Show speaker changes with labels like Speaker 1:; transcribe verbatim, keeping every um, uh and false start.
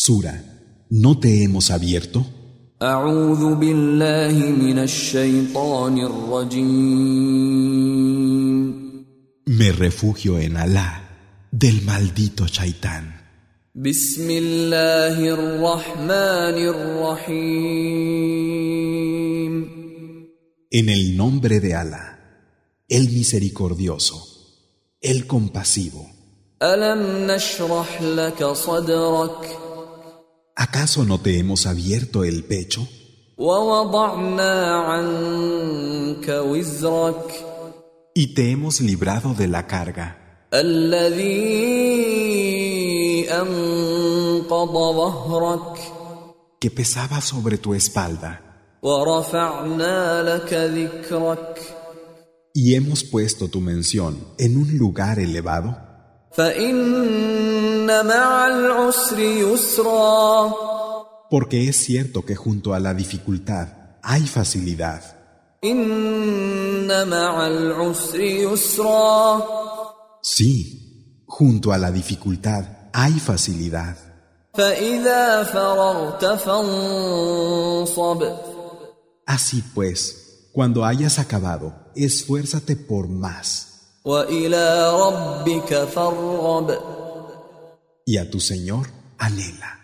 Speaker 1: Sura, ¿no te hemos abierto?
Speaker 2: أعوذ بالله من الشيطان الرجيم
Speaker 1: Me refugio en Alá, del maldito Shaitán.
Speaker 2: بسم الله الرحمن الرحيم
Speaker 1: En el nombre de Alá, el misericordioso, el compasivo.
Speaker 2: ألم نشرح لك صدرك
Speaker 1: ¿Acaso no te hemos abierto el pecho?
Speaker 2: ووضعنا عنك وزرك
Speaker 1: Y te hemos librado de la carga,
Speaker 2: الذي أنقض ظهرك
Speaker 1: que pesaba sobre tu espalda,
Speaker 2: ورفعنا لك ذكرك
Speaker 1: y hemos puesto tu mención en un lugar elevado.
Speaker 2: فإن مع العسر يسرا
Speaker 1: Porque es cierto que junto a la dificultad hay facilidad.
Speaker 2: إن مع العسر يسرا
Speaker 1: Sí, junto a la dificultad hay facilidad.
Speaker 2: فإذا فرغت فانصب
Speaker 1: Así pues, cuando hayas acabado, esfuérzate por más.
Speaker 2: وإلى ربك فارغب
Speaker 1: Y a tu Señor anhela.